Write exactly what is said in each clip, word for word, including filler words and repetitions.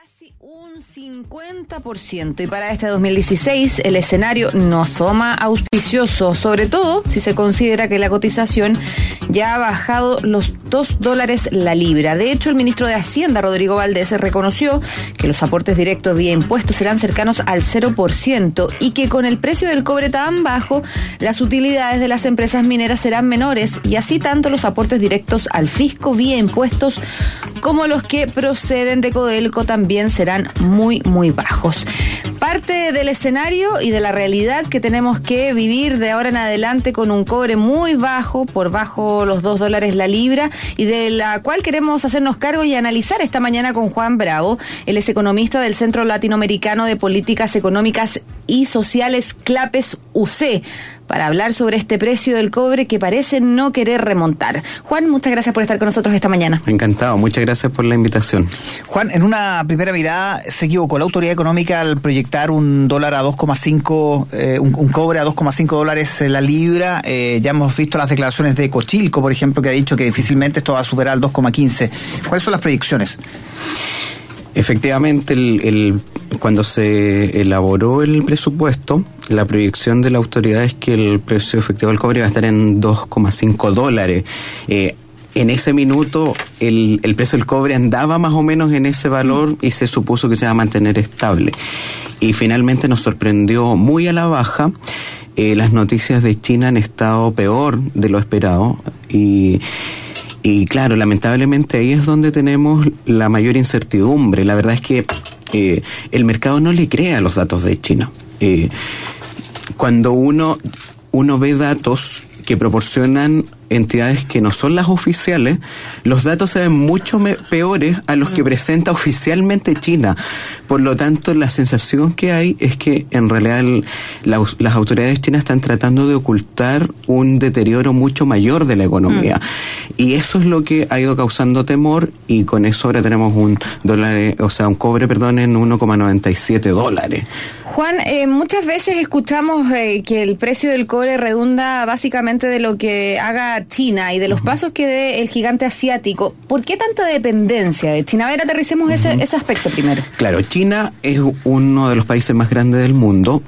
casi un cincuenta por ciento, y para este dos mil dieciséis el escenario no asoma auspicioso, sobre todo si se considera que la cotización ya ha bajado los dos dólares la libra. De hecho, el ministro de Hacienda, Rodrigo Valdés, reconoció que los aportes directos vía impuestos serán cercanos al cero por ciento y que con el precio del cobre tan bajo, las utilidades de las empresas mineras serán menores, y así tanto los aportes directos al fisco vía impuestos como los que proceden de Codelco también serán muy, muy bajos. Parte del escenario y de la realidad que tenemos que vivir de ahora en adelante con un cobre muy bajo, por bajo los dos dólares la libra, y de la cual queremos hacernos cargo y analizar esta mañana con Juan Bravo. Él es economista del Centro Latinoamericano de Políticas Económicas y Sociales, CLAPES U C, para hablar sobre este precio del cobre que parece no querer remontar. Juan, muchas gracias por estar con nosotros esta mañana. Encantado, muchas gracias por la invitación. Juan, en una primera mirada, ¿se equivocó la autoridad económica al proyectar un dólar a dos coma cinco, eh, un, un cobre a dos coma cinco dólares la libra? Eh, ya hemos visto las declaraciones de Cochilco, por ejemplo, que ha dicho que difícilmente esto va a superar el dos coma quince. ¿Cuáles son las proyecciones? Efectivamente, el, el, cuando se elaboró el presupuesto, la proyección de la autoridad es que el precio efectivo del cobre va a estar en dos coma cinco dólares. Eh, en ese minuto, el, el precio del cobre andaba más o menos en ese valor y se supuso que se iba a mantener estable. Y finalmente nos sorprendió muy a la baja. Eh, las noticias de China han estado peor de lo esperado y... Y claro, lamentablemente ahí es donde tenemos la mayor incertidumbre. La verdad es que eh, el mercado no le cree a los datos de China. Eh, cuando uno, uno ve datos que proporcionan entidades que no son las oficiales, los datos se ven mucho me- peores a los que presenta oficialmente China. Por lo tanto, la sensación que hay es que en realidad el, la, las autoridades chinas están tratando de ocultar un deterioro mucho mayor de la economía. Mm. Y eso es lo que ha ido causando temor, y con eso ahora tenemos un dólar, o sea, un cobre, perdón, en uno coma noventa y siete dólares. Juan, eh, muchas veces escuchamos eh, que el precio del cobre redunda básicamente de lo que haga China y de los uh-huh. pasos que dé el gigante asiático. ¿Por qué tanta dependencia de China? A ver, aterricemos uh-huh. ese, ese aspecto primero. Claro, China es uno de los países más grandes del mundo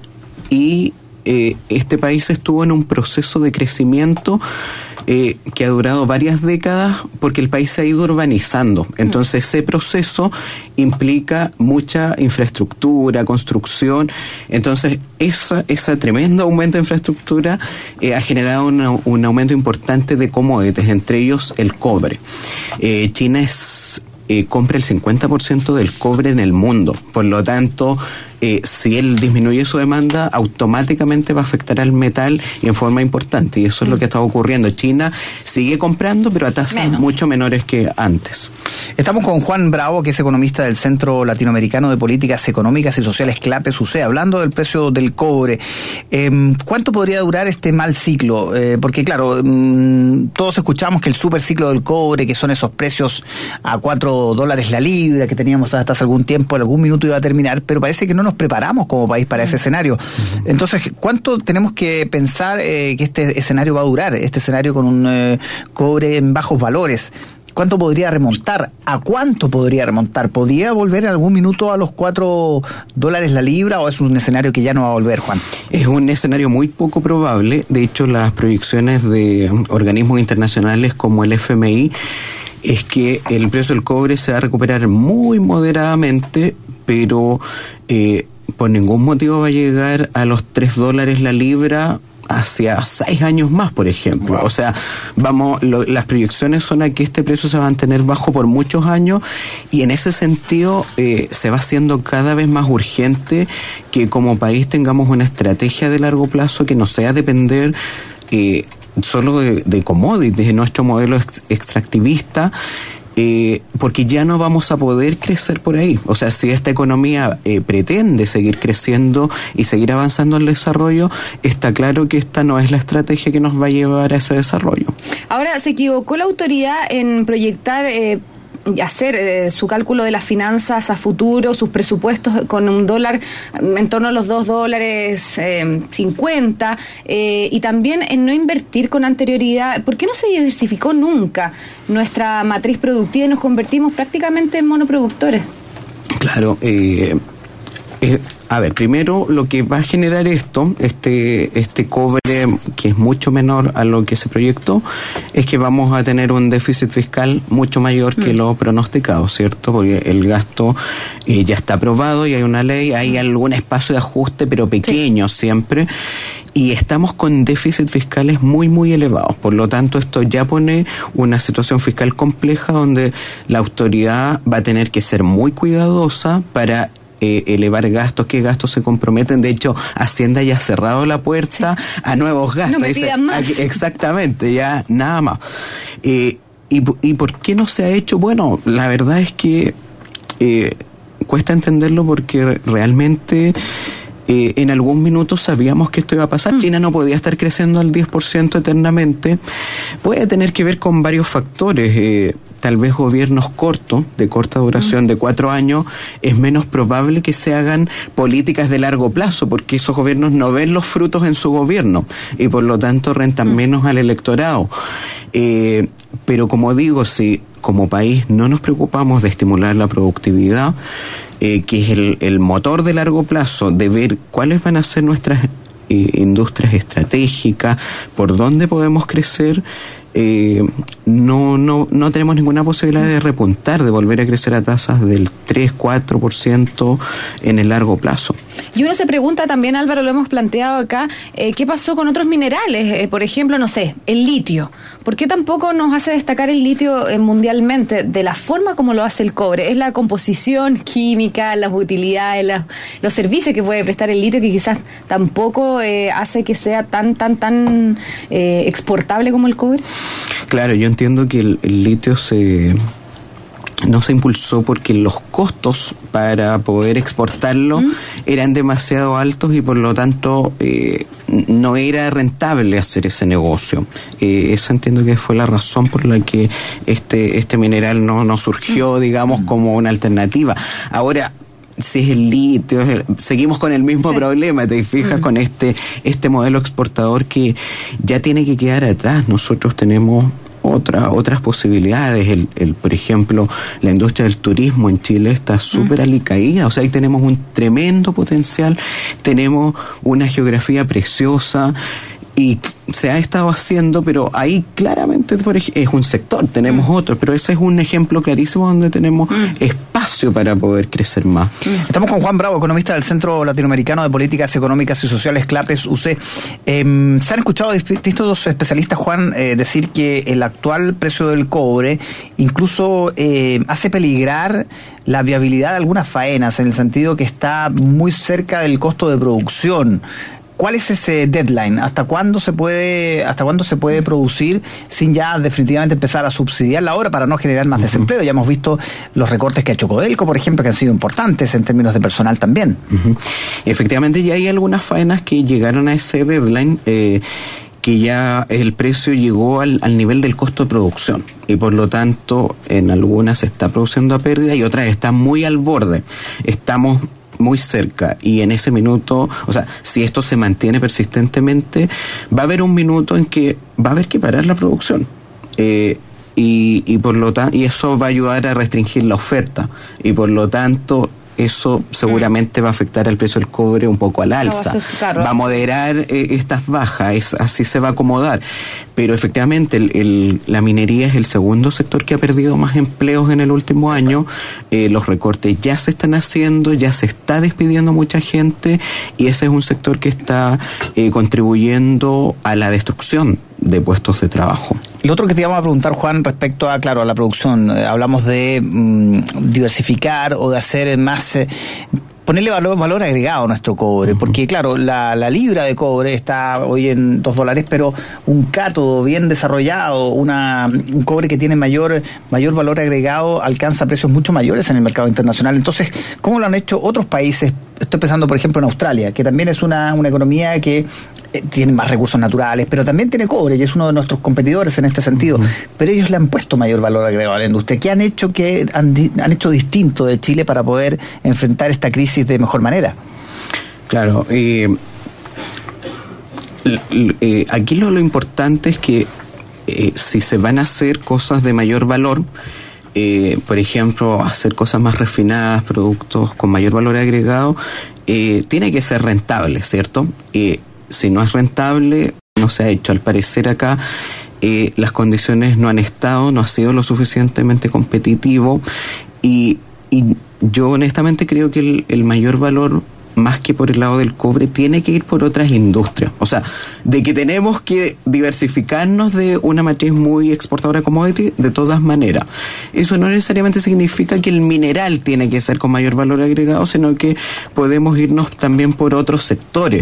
y eh, este país estuvo en un proceso de crecimiento Eh, que ha durado varias décadas porque el país se ha ido urbanizando. Entonces ese proceso implica mucha infraestructura, construcción. Entonces esa, ese tremendo aumento de infraestructura eh, ha generado una, un aumento importante de commodities, entre ellos el cobre. Eh, China es, eh, compra el cincuenta por ciento del cobre en el mundo. Por lo tanto, Eh, si él disminuye su demanda, automáticamente va a afectar al metal en forma importante, y eso es lo que está ocurriendo. China sigue comprando, pero a tasas Menos. mucho menores que antes. Estamos con Juan Bravo, que es economista del Centro Latinoamericano de Políticas Económicas y Sociales, CLAPES U C, hablando del precio del cobre. Eh, ¿Cuánto podría durar este mal ciclo? Eh, porque claro, mmm, todos escuchamos que el superciclo del cobre, que son esos precios a cuatro dólares la libra que teníamos hasta hace algún tiempo, en algún minuto iba a terminar, pero parece que no nos preparamos como país para ese escenario. Entonces, ¿cuánto tenemos que pensar eh, que este escenario va a durar? Este escenario con un eh, cobre en bajos valores. ¿Cuánto podría remontar? ¿A cuánto podría remontar? ¿Podría volver en algún minuto a los cuatro dólares la libra, o es un escenario que ya no va a volver, Juan? Es un escenario muy poco probable. De hecho, las proyecciones de organismos internacionales como el F M I es que el precio del cobre se va a recuperar muy moderadamente, pero eh, por ningún motivo va a llegar a los tres dólares la libra hacia seis años más, por ejemplo. Wow. O sea, vamos, lo, las proyecciones son a que este precio se va a mantener bajo por muchos años, y en ese sentido eh, se va haciendo cada vez más urgente que como país tengamos una estrategia de largo plazo que no sea depender eh, solo de, de commodities, de nuestro modelo ex, extractivista, Eh, porque ya no vamos a poder crecer por ahí. O sea, si esta economía eh, pretende seguir creciendo y seguir avanzando en el desarrollo, está claro que esta no es la estrategia que nos va a llevar a ese desarrollo. Ahora, ¿se equivocó la autoridad en proyectar eh, y hacer eh, su cálculo de las finanzas a futuro, sus presupuestos con un dólar en torno a los dos dólares eh, cincuenta, eh, y también en no invertir con anterioridad? ¿Por qué no se diversificó nunca nuestra matriz productiva y nos convertimos prácticamente en monoproductores? Claro, eh, eh, a ver, primero lo que va a generar esto, este este cobre que es mucho menor a lo que se proyectó, es que vamos a tener un déficit fiscal mucho mayor que mm. lo pronosticado, ¿cierto? Porque el gasto eh, ya está aprobado y hay una ley, hay algún espacio de ajuste, pero pequeño sí. siempre, y estamos con déficits fiscales muy, muy elevados. Por lo tanto, esto ya pone una situación fiscal compleja donde la autoridad va a tener que ser muy cuidadosa para Eh, elevar gastos, qué gastos se comprometen. De hecho, Hacienda ya ha cerrado la puerta sí. a nuevos gastos. No me pidan más. Aquí, exactamente, ya nada más. Eh, y, ¿Y por qué no se ha hecho? Bueno, la verdad es que eh, cuesta entenderlo porque realmente eh, en algún minuto sabíamos que esto iba a pasar. Mm. China no podía estar creciendo al diez por ciento eternamente. Puede tener que ver con varios factores. Eh, tal vez gobiernos cortos, de corta duración, de cuatro años, es menos probable que se hagan políticas de largo plazo, porque esos gobiernos no ven los frutos en su gobierno y por lo tanto rentan menos al electorado. Eh, pero como digo, si como país no nos preocupamos de estimular la productividad, eh, que es el, el motor de largo plazo, de ver cuáles van a ser nuestras eh, industrias estratégicas, por dónde podemos crecer, Eh, no no no tenemos ninguna posibilidad de repuntar, de volver a crecer a tasas del tres, cuatro por ciento en el largo plazo. Y uno se pregunta también, Álvaro, lo hemos planteado acá, eh, ¿qué pasó con otros minerales? Eh, por ejemplo, no sé, el litio. ¿Por qué tampoco nos hace destacar el litio eh, mundialmente de la forma como lo hace el cobre? Es la composición química, las utilidades, la, los servicios que puede prestar el litio que quizás tampoco eh, hace que sea tan, tan, tan eh, exportable como el cobre. Claro, yo entiendo que el, el litio se no se impulsó porque los costos para poder exportarlo ¿Mm? eran demasiado altos y por lo tanto eh, no era rentable hacer ese negocio. Eh, esa entiendo que fue la razón por la que este este mineral no, no surgió, digamos, como una alternativa. Ahora, si es el litio, es el, seguimos con el mismo sí. problema, te fijas, mm. con este este modelo exportador que ya tiene que quedar atrás. Nosotros tenemos otra, otras posibilidades. El, el, por ejemplo, la industria del turismo en Chile está súper mm. alicaída, o sea, ahí tenemos un tremendo potencial, tenemos una geografía preciosa y se ha estado haciendo, pero ahí claramente por ej- es un sector, tenemos mm. otro, pero ese es un ejemplo clarísimo donde tenemos mm. espacio para poder crecer más. Estamos con Juan Bravo, economista del Centro Latinoamericano de Políticas Económicas y Sociales, CLAPES U C. Eh, se han escuchado distintos especialistas, Juan, eh, decir que el actual precio del cobre incluso eh, hace peligrar la viabilidad de algunas faenas, en el sentido que está muy cerca del costo de producción. ¿Cuál es ese deadline? ¿Hasta cuándo se puede, hasta cuándo se puede producir sin ya definitivamente empezar a subsidiar la obra para no generar más uh-huh. desempleo? Ya hemos visto los recortes que ha hecho Codelco, por ejemplo, que han sido importantes en términos de personal también. Uh-huh. Efectivamente, ya hay algunas faenas que llegaron a ese deadline, eh, que ya el precio llegó al, al nivel del costo de producción y por lo tanto en algunas se está produciendo a pérdida y otras están muy al borde. Estamos muy cerca y en ese minuto, o sea, si esto se mantiene persistentemente, va a haber un minuto en que va a haber que parar la producción. Eh, y, y por lo tanto, y eso va a ayudar a restringir la oferta y por lo tanto eso seguramente mm. va a afectar al precio del cobre un poco al alza. No, claro. Va a moderar eh, estas bajas, es, así se va a acomodar. Pero efectivamente el, el, la minería es el segundo sector que ha perdido más empleos en el último año. Eh, los recortes ya se están haciendo, ya se está despidiendo mucha gente y ese es un sector que está eh, contribuyendo a la destrucción de puestos de trabajo. Lo otro que te íbamos a preguntar, Juan, respecto a, claro, a la producción, eh, hablamos de mmm, diversificar o de hacer más, eh, ponerle valor, valor agregado a nuestro cobre, uh-huh. porque claro, la, la libra de cobre está hoy en dos dólares, pero un cátodo bien desarrollado, una, un cobre que tiene mayor, mayor valor agregado, alcanza precios mucho mayores en el mercado internacional. Entonces, ¿cómo lo han hecho otros países? Estoy pensando, por ejemplo, en Australia, que también es una, una economía que eh, tiene más recursos naturales, pero también tiene cobre, y es uno de nuestros competidores en este sentido. Uh-huh. Pero ellos le han puesto mayor valor agregado a la industria. ¿Qué han hecho que han, han hecho distinto de Chile para poder enfrentar esta crisis de mejor manera? Claro, eh, eh, aquí lo, lo importante es que eh, si se van a hacer cosas de mayor valor, eh, por ejemplo, hacer cosas más refinadas, productos con mayor valor agregado, eh, tiene que ser rentable, ¿cierto? Eh, si no es rentable, no se ha hecho. Al parecer acá eh, las condiciones no han estado, no ha sido lo suficientemente competitivo y, y yo honestamente creo que el, el mayor valor, más que por el lado del cobre, tiene que ir por otras industrias. O sea, de que tenemos que diversificarnos de una matriz muy exportadora commodity, de todas maneras. Eso no necesariamente significa que el mineral tiene que ser con mayor valor agregado, sino que podemos irnos también por otros sectores.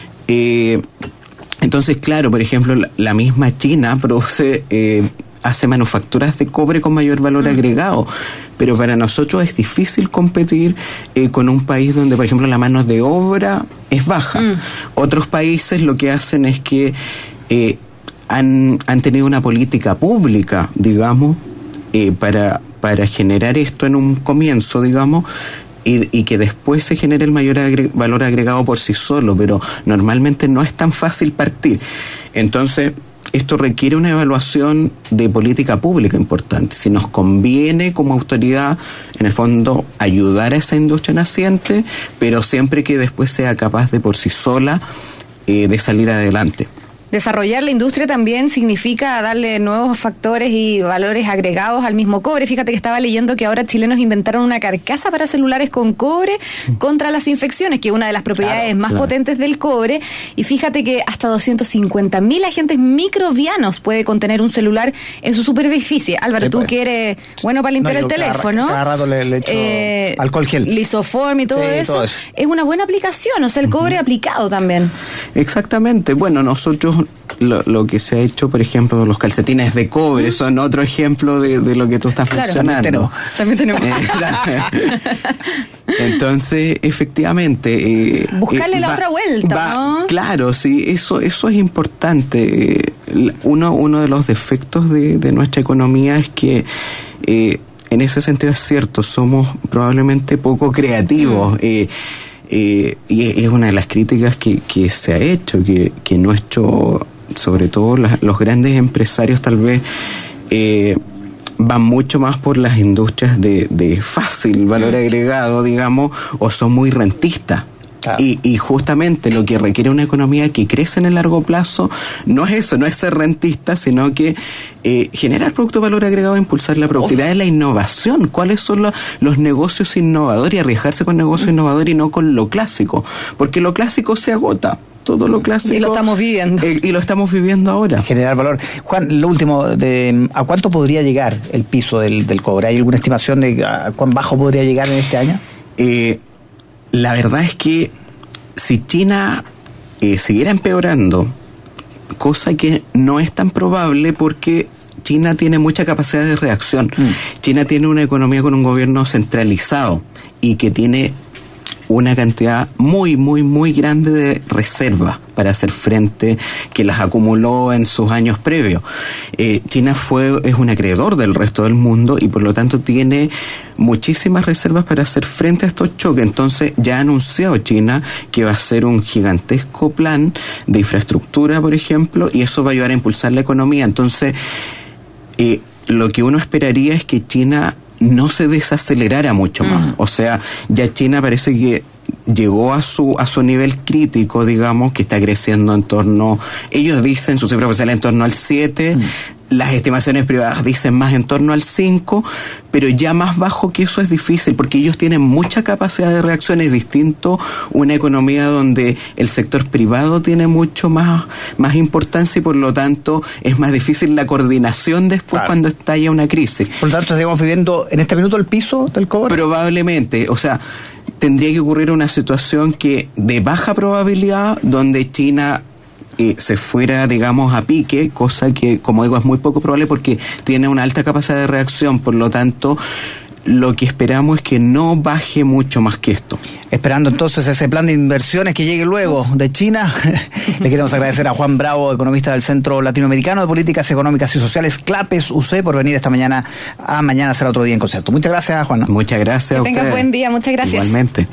Eh, entonces, claro, por ejemplo, la, la misma China produce... Eh, hace manufacturas de cobre con mayor valor mm. agregado, pero para nosotros es difícil competir eh, con un país donde, por ejemplo, la mano de obra es baja. Mm. Otros países lo que hacen es que eh, han, han tenido una política pública, digamos, eh, para, para generar esto en un comienzo, digamos, y, y que después se genere el mayor agre- valor agregado por sí solo, pero normalmente no es tan fácil partir. Entonces, esto requiere una evaluación de política pública importante. Si nos conviene como autoridad, en el fondo, ayudar a esa industria naciente, pero siempre que después sea capaz de por sí sola eh, de salir adelante. Desarrollar la industria también significa darle nuevos factores y valores agregados al mismo cobre. Fíjate que estaba leyendo que ahora chilenos inventaron una carcasa para celulares con cobre contra las infecciones, que es una de las propiedades claro, más claro. potentes del cobre. Y fíjate que hasta doscientos cincuenta mil agentes microbianos puede contener un celular en su superficie. Álvaro, sí, tú pues. que eres bueno para limpiar no, el teléfono. Cada, cada rato le, le echo eh, alcohol gel. Lisoform y todo, sí, eso, todo eso. Es una buena aplicación, o sea, el cobre uh-huh. aplicado también. Exactamente. Bueno, nosotros Lo, lo que se ha hecho, por ejemplo, los calcetines de cobre, son otro ejemplo de, de lo que tú estás claro, mencionando. También tenemos. También tenemos. Entonces, efectivamente... Eh, Buscarle eh, la va, otra vuelta, va, ¿no? Claro, sí, eso, eso es importante. Uno, uno de los defectos de, de nuestra economía es que... Eh, en ese sentido es cierto, somos probablemente poco creativos. Mm. Eh, Eh, y es una de las críticas que, que se ha hecho, que, que nuestro, sobre todo las, los grandes empresarios tal vez eh, van mucho más por las industrias de, de fácil valor agregado, digamos, o son muy rentistas. Claro. Y, y justamente lo que requiere una economía que crece en el largo plazo no es eso, no es ser rentista, sino que eh, generar producto de valor agregado, impulsar la productividad, oh. la innovación. ¿Cuáles son los, los negocios innovadores? Y arriesgarse con negocios mm. innovadores y no con lo clásico, porque lo clásico se agota. Todo lo clásico. Y lo estamos viviendo. Eh, y lo estamos viviendo ahora. Generar valor. Juan, lo último, de, ¿a cuánto podría llegar el piso del, del cobre? ¿Hay alguna estimación de a cuán bajo podría llegar en este año? Eh... La verdad es que si China eh, siguiera empeorando, cosa que no es tan probable porque China tiene mucha capacidad de reacción. Mm. China tiene una economía con un gobierno centralizado y que tiene una cantidad muy, muy, muy grande de reservas para hacer frente, que las acumuló en sus años previos. Eh, China fue es un acreedor del resto del mundo y por lo tanto tiene muchísimas reservas para hacer frente a estos choques. Entonces ya ha anunciado China que va a hacer un gigantesco plan de infraestructura, por ejemplo, y eso va a ayudar a impulsar la economía. Entonces, eh, lo que uno esperaría es que China no se desacelerara mucho más. Mm. O sea, ya China parece que llegó a su a su nivel crítico, digamos, que está creciendo en torno, ellos dicen, su cifra oficial en torno al siete, mm. las estimaciones privadas dicen más en torno al cinco, pero ya más bajo que eso es difícil, porque ellos tienen mucha capacidad de reacción. Es distinto una economía donde el sector privado tiene mucho más, más importancia y por lo tanto es más difícil la coordinación después claro. cuando estalla una crisis. Por lo tanto, ¿estamos viviendo en este minuto el piso del cobre? Probablemente, o sea, tendría que ocurrir una situación que de baja probabilidad, donde China eh, se fuera, digamos, a pique, cosa que, como digo, es muy poco probable porque tiene una alta capacidad de reacción. Por lo tanto, lo que esperamos es que no baje mucho más que esto. Esperando entonces ese plan de inversiones que llegue luego de China. Le queremos agradecer a Juan Bravo, economista del Centro Latinoamericano de Políticas Económicas y Sociales, CLAPES U C, por venir esta mañana a Mañana Será Otro Día en Concierto. Muchas gracias, Juan. Muchas gracias que a ustedes. Tenga buen día, muchas gracias. Igualmente.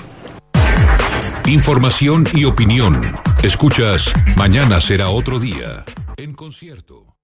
Información y opinión. Escuchas Mañana Será Otro Día en Concierto.